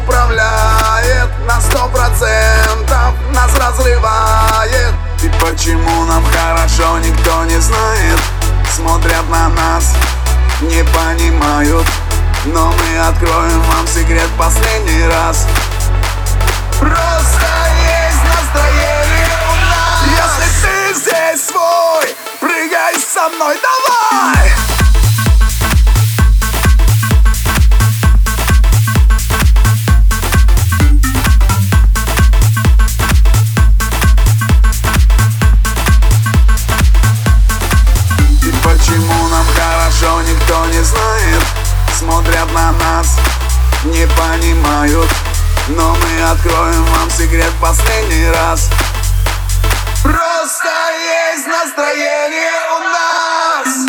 управляет на 100%, нас разрывает. И почему нам хорошо, никто не знает. Смотрят на нас, не понимают, но мы откроем вам секрет в последний раз. Просто есть настроение у нас. Если ты здесь свой, прыгай со мной, давай! И почему нам хорошо, никто не знает. Смотрят на нас, не понимают, но мы откроем вам секрет в последний раз. Просто есть настроение у нас.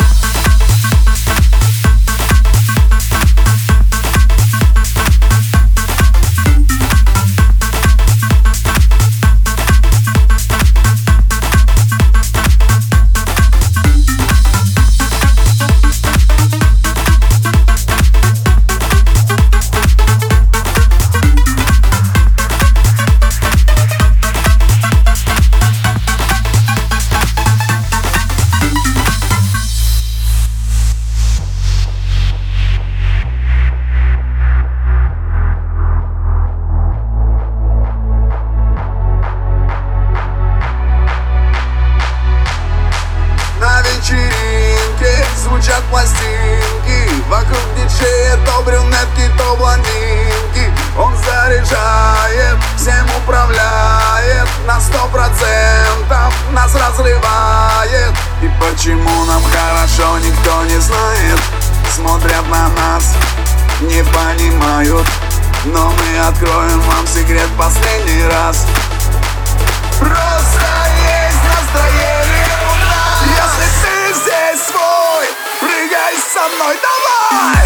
Звучат пластинки, вокруг диджея то брюнетки, то блондинки. Он заряжает, всем управляет на 100%, нас разрывает. И почему нам хорошо, никто не знает. Смотрят на нас, не понимают, но мы откроем вам секрет в последний раз. Просто есть настроение у нас. Если ты здесь свой, прыгай со мной, давай!